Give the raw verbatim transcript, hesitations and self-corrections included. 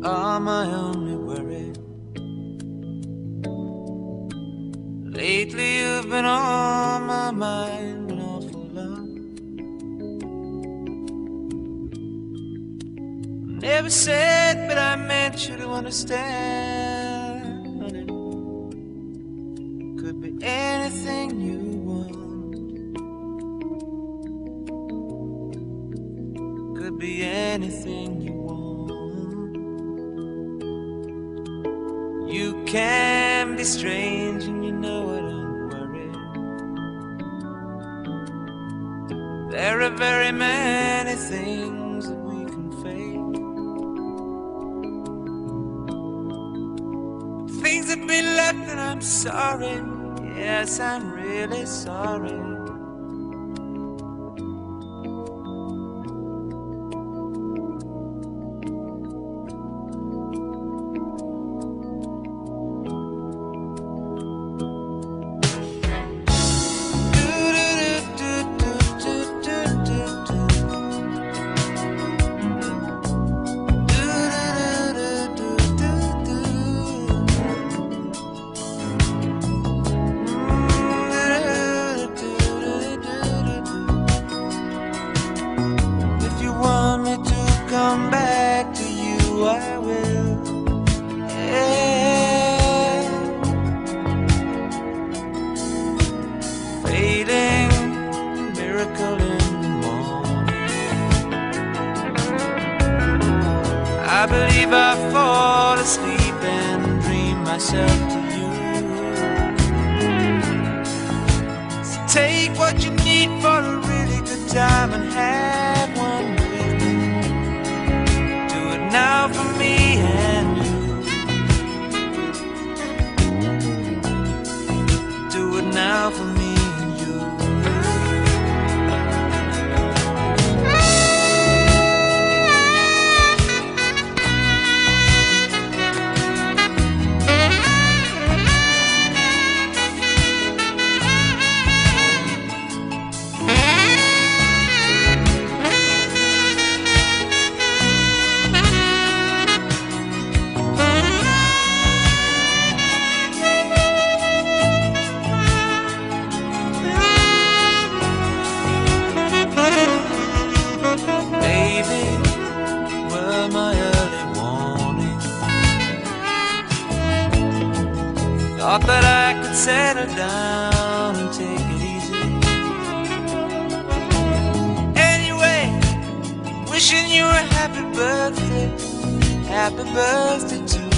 are my only worry. Lately you've been on my mind an awful lot. Never said, but I meant you to understand, honey. Could be anything you want. Could be anything you want. You can be strange and you know it, don't worry. There are very many things that we can fake. Things have been left and I'm sorry. Yes, I'm really sorry. Come back to you, I will. Yeah. Fading miracle in the morning. I believe I fall asleep and dream myself to you. So take what you need for a really good time and have one. Now for me and you. Do it now for me and you. My early warning. Thought that I could settle down and take it easy. Anyway, wishing you a happy birthday, happy birthday to